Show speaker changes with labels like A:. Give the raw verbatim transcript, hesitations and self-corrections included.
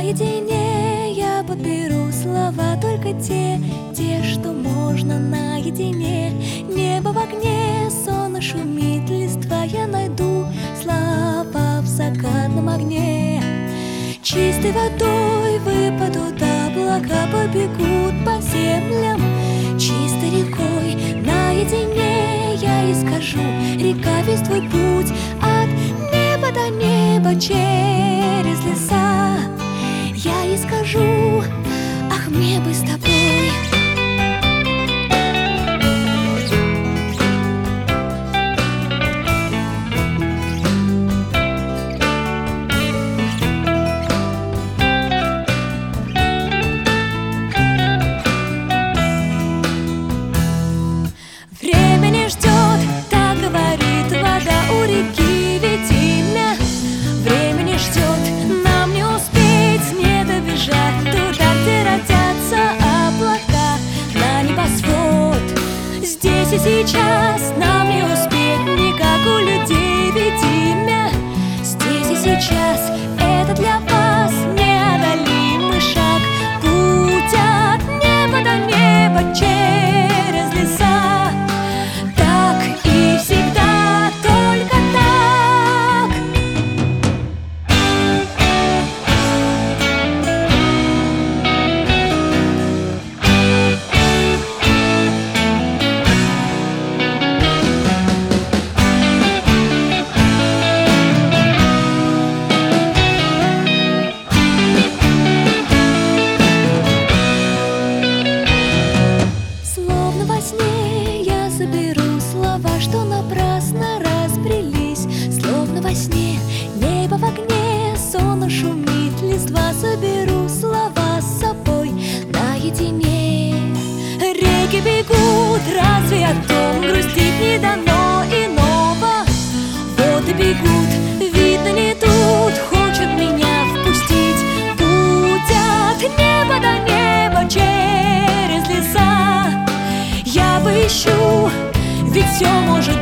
A: Наедине я подберу слова, только те, те, что можно наедине. Небо в огне, сон шумит, листва, я найду слова в закатном огне. Чистой водой выпадут облака, побегут по землям. Чистой рекой наедине я и скажу: река, весь твой путь от неба до неба через леса. Я и скажу: ах, мне бы с тобой. Время не ждет, так говорит вода у реки, ведь имя. Время не ждет, нам не успеть, не добежать туда, где родятся облака на небосвод. Здесь и сейчас нам не успеть, не как у людей, ведь имя. Здесь и сейчас это для вас неодолимый шаг, путь от неба до неба через леса. Так и всегда, только так. Словно во сне я соберу слова, что напрасно разбрелись. Словно во сне небо в огне, сон шумит, листва, соберу слова с собой наедине. Реки бегут, разве о том грустить не дано иного? Воды бегут, видно, не тут, хочет меня впустить. Путь от неба до неба через леса я поищу, ведь все может